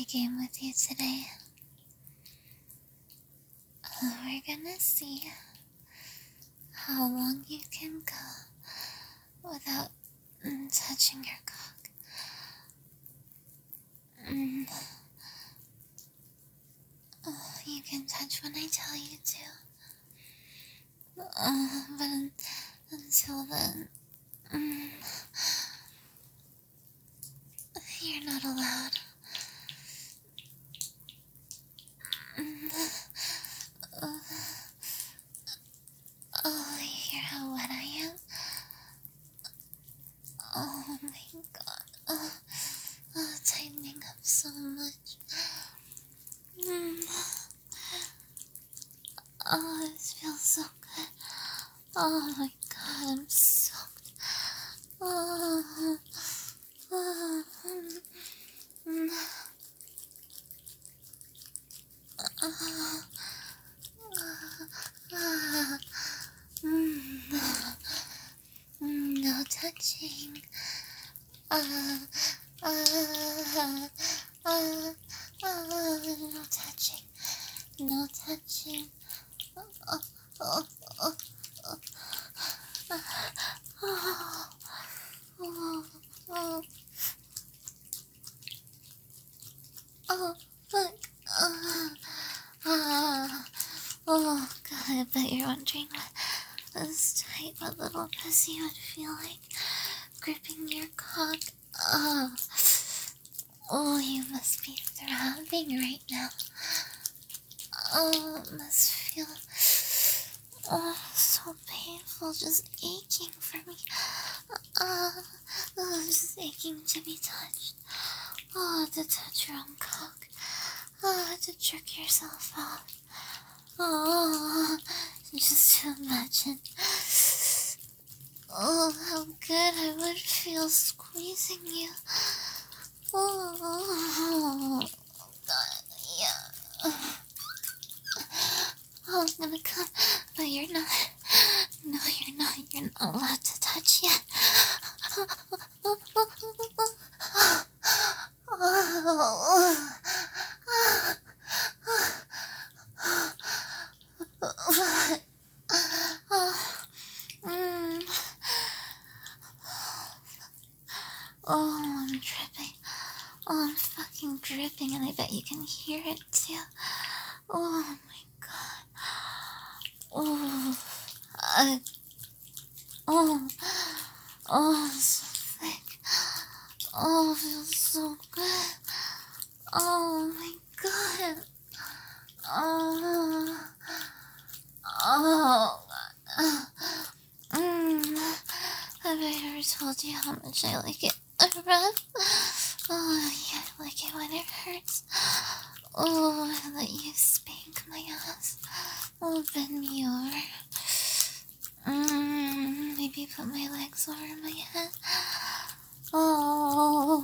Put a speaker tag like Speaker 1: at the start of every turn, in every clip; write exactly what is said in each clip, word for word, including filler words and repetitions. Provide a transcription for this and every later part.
Speaker 1: game with you today. Uh, we're gonna see how long you can go without mm, touching your cock. Mm. Uh, you can touch when I tell you to. Uh, but un- until then, mm, you're not allowed. Mm. Uh, oh, you hear how wet I am? Oh my god. Oh, oh, tightening up so much. Mm. Oh, this feels so good. Oh my god, I'm soaked. Oh, oh, mm, oh, oh, mm, mm, no touching. Uh, uh, uh, uh, uh, no touching. No touching. Oh, oh, oh, oh, oh, oh, oh, oh, oh, fuck. Uh, uh, oh, God, I bet you're wondering what this tight but little pussy would feel like gripping your cock. Oh, oh, you must be throbbing right now. Oh, it must feel oh, so painful, just aching for me. Uh, oh, just aching to be touched. Oh, to touch your own cock. Oh, to jerk yourself off. Oh, just to imagine. Oh, how good I would feel squeezing you. Oh, God, yeah. Oh, I'm gonna come, but you're not. No, you're not. You're not allowed to touch yet. Oh, I'm dripping. Oh, I'm fucking dripping, and I bet you can hear it too. Oh my god. Oh, I, oh, oh, so thick. Oh, it feels so good. Oh my god. Oh, oh, mm. Have I ever told you how much I like it rough? Oh, yeah, I like it when it hurts. Oh, I let you spank my ass. Oh, bend me over. Mm, maybe put my legs over my head. Oh,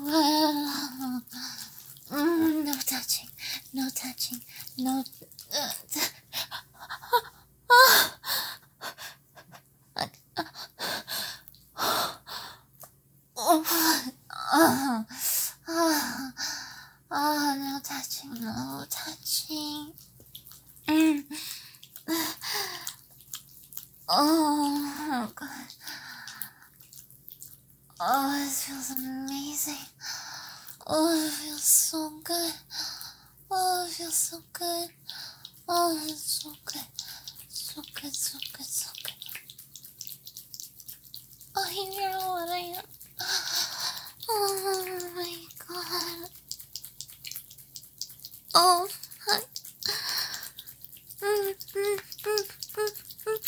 Speaker 1: mm, no touching, no touching, no. Uh, oh, oh, oh, oh, oh, no touching, no touching. Mm. Oh, God. Oh, this feels amazing. Oh, it feels so good. Oh, it feels so good. Oh, it's so good. So good, so good, so good. Oh, you hear what I am? Oh, my God. Oh, fuck. Mm, mm, mm, mm, mm.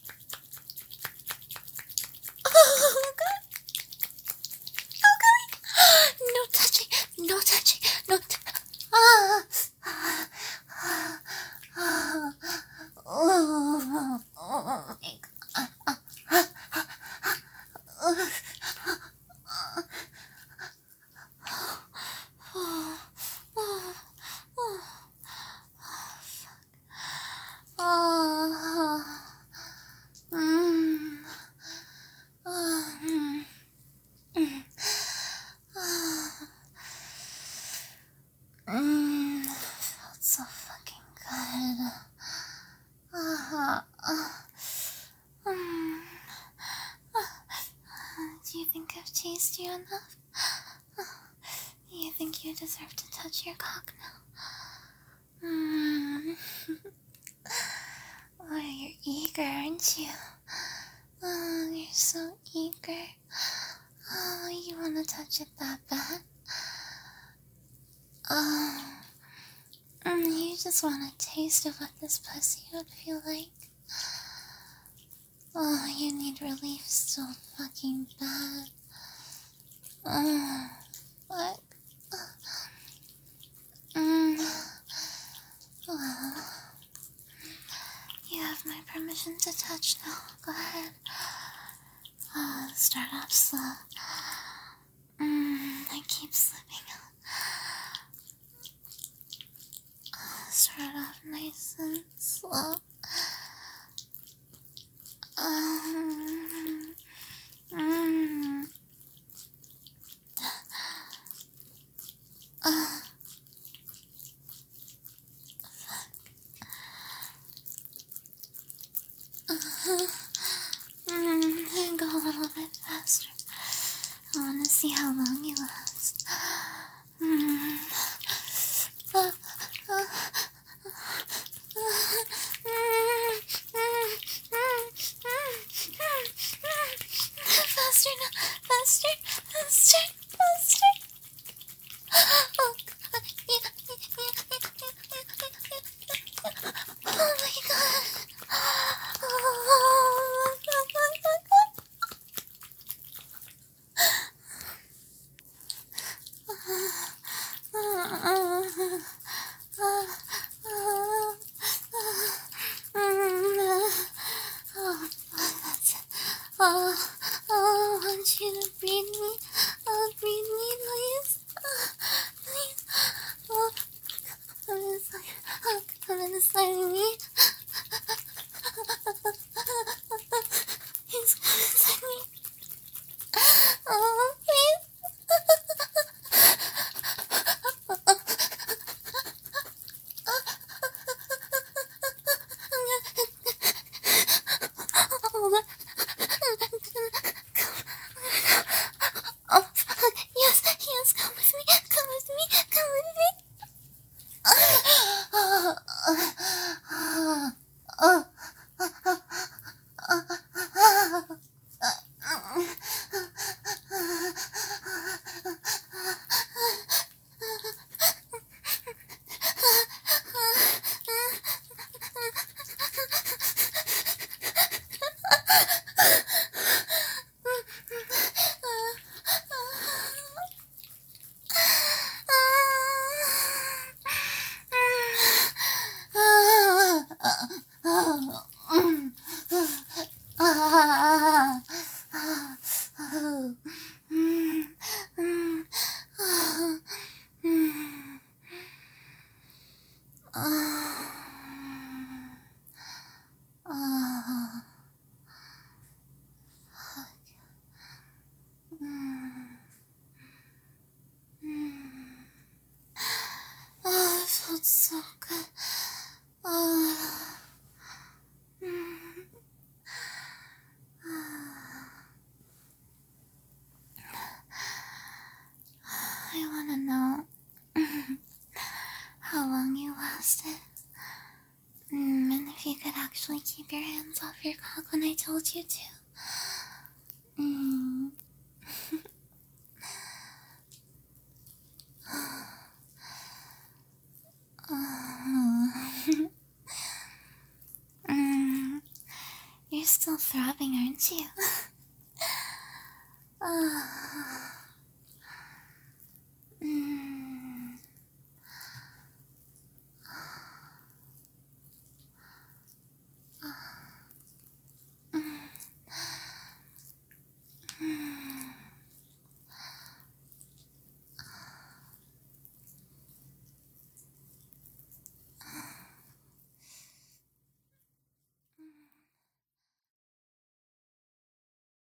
Speaker 1: Oh, God. Oh, God. No touching. No touching. No t- ah. Ah. Ah. Oh, oh, my God. Ah. Ah. Ah. Oh, oh, oh, taste you enough? You think you deserve to touch your cock now? Mm. Oh, you're eager, aren't you? Oh, you're so eager. Oh, you wanna touch it that bad? Oh, mm, you just want a taste of what this pussy would feel like. Oh, you need relief so fucking bad. Oh, fuck. Mm. Well, you have my permission to touch now. Go ahead. Uh, start off slow. Mm, I keep slipping. Uh, start off nice and slow. Um, mm, uh, uh, mm, go a little bit faster. I want to see how long you last. Mm. Uh, uh, uh, faster now, faster, faster, faster. Oh, God. Oh my God. Oh, oh, that's it. Oh, oh, I want you to breathe me. Oh, breathe me, please. Oh, please. Oh, come inside. Oh, come inside of me. Please come inside me. Oh, please. Oh, yes, yes, come with me, come with me, come with me. Oh, oh, oh, oh, it felt so good. Oh. I want to know how long you lasted. Mm, and if you could actually keep your hands off your cock when I told you to. Mm. Oh. mm. You're still throbbing, aren't you? oh. mm.